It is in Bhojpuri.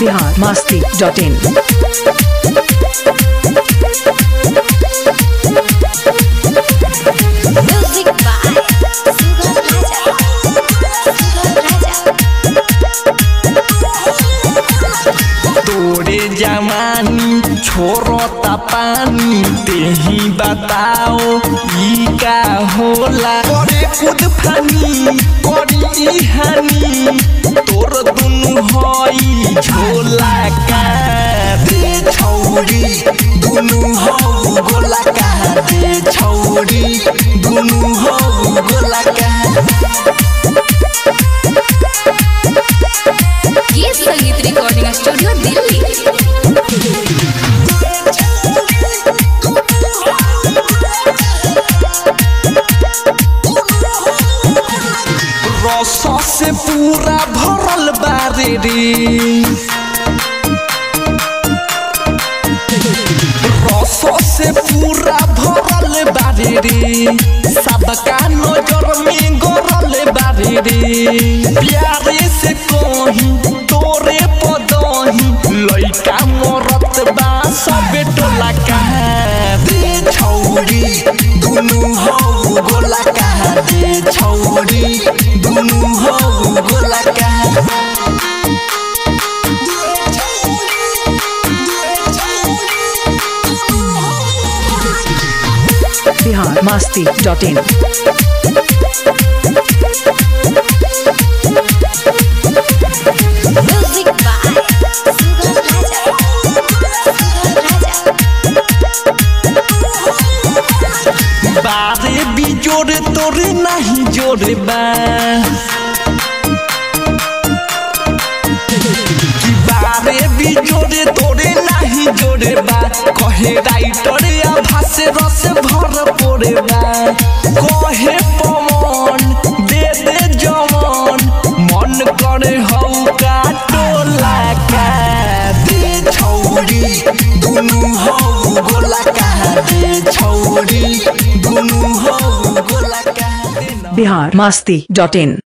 biharmasti.in Music by Sugam Raja. तोरे जवानी छोड़ता पानी तेही बताओ ई का होला करे खुद फानी करी हानि तोर दुनु हई झोला का दे छौरी दुनु हो गोला का दे छौरी दुनु हो गोला का ये संगीत रिकॉर्डिंग स्टूडियो दिल्ली। रसों से पूरा भरल बारे रे रसों से पूरा भरल बारे रे सबका नजर में गरल बारे रे प्यारे से कहीं तोरे पदही लइका मरत बा सबे टोला कहा दे छौरी दुनु हो गोला कहा दे छौरी दुनु हो गोला कहा biharmasti.in Music by Sugam Raja. बारे भी जोड़े तोरे नहीं जोड़े बा कि बारे भी जोड़े तोरे नहीं जोड़े बा कहे राइटर या भाषे रस भर पोरे बा कहे पवन दे दे जवन मन करे हौ का टोला का दे छौरी दुनु हो गोला का दे छौरी दुनु हो गोला का biharmasti.in